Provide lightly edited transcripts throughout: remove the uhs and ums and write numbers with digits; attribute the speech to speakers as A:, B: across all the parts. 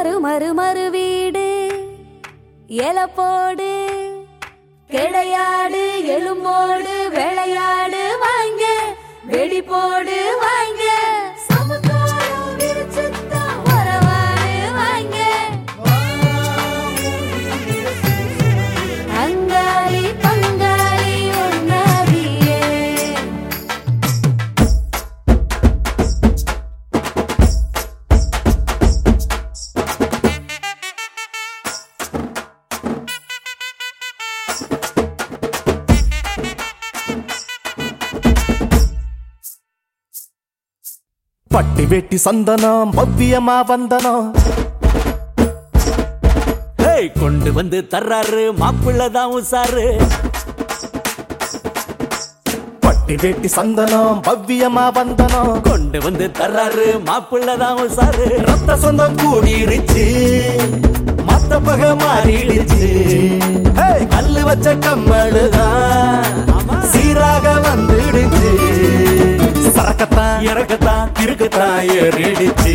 A: மறு மறு மறு வீடு எலப்போடு கிடையாடு எலும்போடு விளையாடு வாங்க வெடி போடு வாங்க
B: பட்டி வெட்டி சந்தனம் பவ்யமா வந்தனம்
C: கொண்டு வந்து தர்றாரு மாப்பிள்ளதான் உசாரு.
B: பட்டி வெட்டி சந்தனம் பவ்யமா வந்தனம்
C: கொண்டு வந்து தர்றாரு மாப்பிள்ளதான் உசாரு.
B: ரத்த சொந்தம் கூடிருச்சு மத்த பக மாறிடுச்சு. கல்லு வச்ச கம்மழுதான் சீராக வந்துடுச்சு. சரக்கத்தான்
C: இறக்கத்தான்
B: இருக்கத்தான் ஏறிடுச்சு.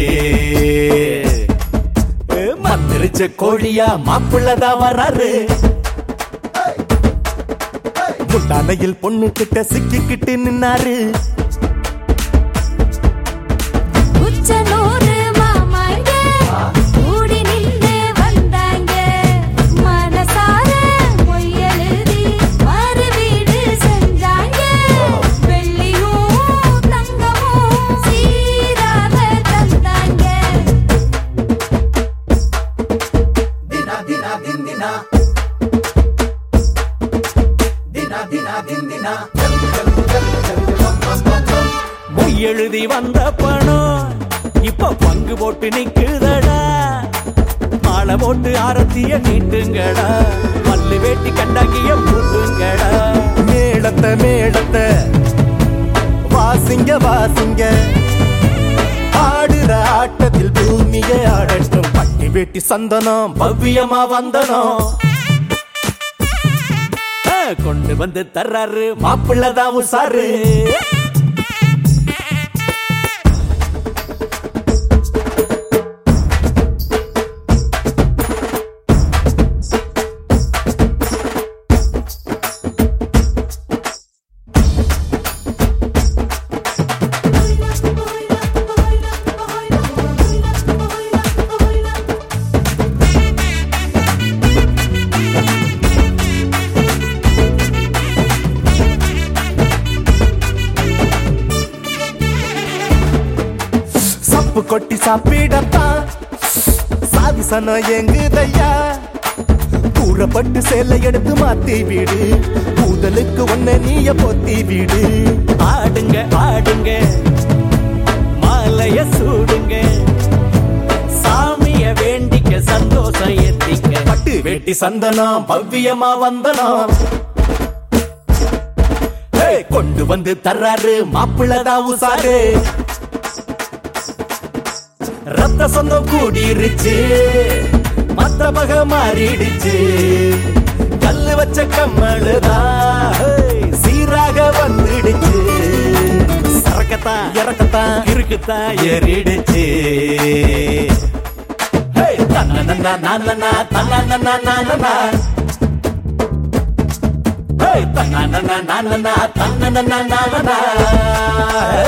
B: மந்திரிச்ச கோழியா மாப்பிள்ளதான் வர்றாரு. முட்டானையில் பொண்ணு கிட்ட சிக்கிக்கிட்டு நின்னாரு.
C: எழுதி வந்த பணம் இப்ப பங்கு போட்டு நிக்குதடா. மாலை போட்டு ஆரத்திய நீட்டுங்கடா. மல்லு வேட்டி கண்டாக்கிய பூட்டுங்கடா.
B: மேளத்தை மேளத்தை வாசிங்க வாசிங்க. ஆடுற ஆட்டத்தில் பூமிய ஆடட்டும். பட்டி வேட்டி சந்தனம் பவ்யமா வந்தனம்
C: கொண்டு வந்து தர்றாரு
B: மாப்பிள்ளதான் உசாரு. கொட்டி சாப்பிடத்தான் சாதிசனம் எங்குதையா. கூறப்பட்டு சேலை எடுத்து மாத்தி வீடு. கூதலுக்கு ஒன்ன நீய பொத்தி வீடு.
C: ஆடுங்க ஆடுங்க மாலைய சூடுங்க. சாமிய வேண்டிக்க சந்தோஷம் ஏத்திக்க.
B: பட்டு வேட்டி சந்தனம் பவ்யமா வந்தனம் கொண்டு வந்து தர்றாரு மாப்பிள்ளதான் உசாரு. ரத்த சொந்தம் கூடிருச்சு மத்த பக மாறிடுச்சு. கல்லு வச்ச கம்மழுதான் சீராக வந்துடுச்சு. சரக்கத்தான் இறக்கத்தான்
C: இருக்குத்தான்
B: ஏறிடுச்சு. தன்னன்னா நானனா தன்னன்னா நானனா தன்னன்னா நானனா தன்னன்னா நானனா